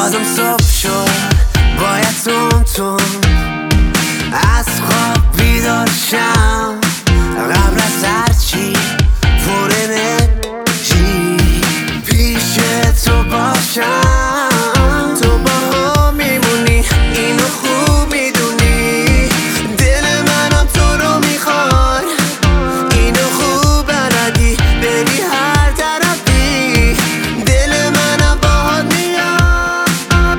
بازم صبح شد، باید تون از خواب بیدار شم، قبل از هرچی پر انرژی پیش تو باشم. تو با هم میمونی، اینو خوب میدونی، دل منم تو رو میخواد، اینو خوب بلدی بری هر طرفی، دل منم باهات میاد.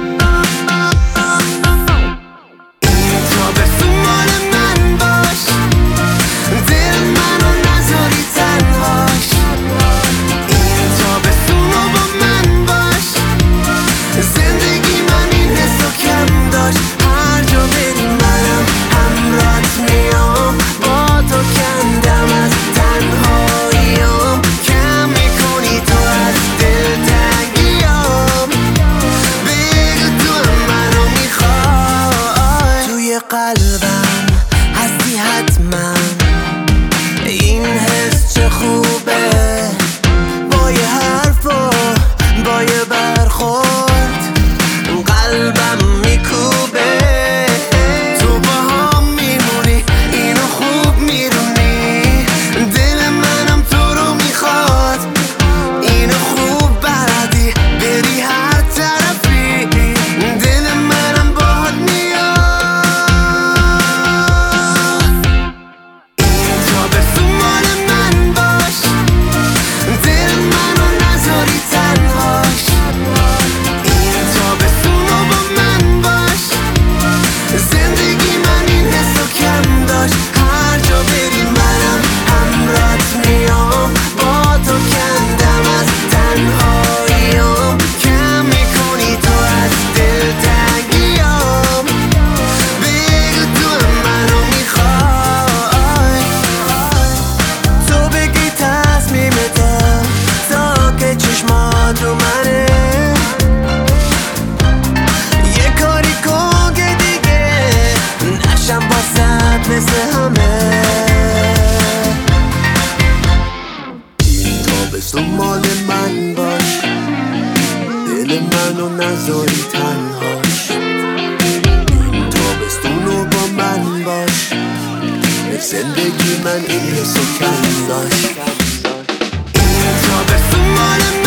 این تابستون مال من باش، دل منو نذاری تنهاش، این تابستون رو با من باش، زندگی من این حسو کم داشت. هر جا بری منم همراهت میام، با تو کندم از تنهاییام، کم میکنی تو از دلتنگیام، بگو تو منو میخوای. توی قلبم هستی حتما، این حس چه خوبه، با یه حرف و با یه برخورد قلبم میکوبه. تو با هم میمونی، اینو خوب میدونی، دل منم تو رو میخواد، اینو خوب بلدی بری هر طرفی، دل منم باهات میاد. این تابستون مال من باش، دل منو نذاری تنهاش، این تابستون رو با من باش، زندگی من این حسو کم داشت. هر جا بری منم همراهت میام، با تو کندم از تنهاییام، کم میکنی تو از دلتنگیام، بگو تو منو میخوای. تو بگی تصمیمتم تا که چشمات رو منه، یه کاری کن که دیگه نشم واسط مثل همه. این تابستون مال من باش، دل منو نذاری تنهاش، این تابستون رو با من باش، زندگی من این حسو کم داشت. این تابستون مال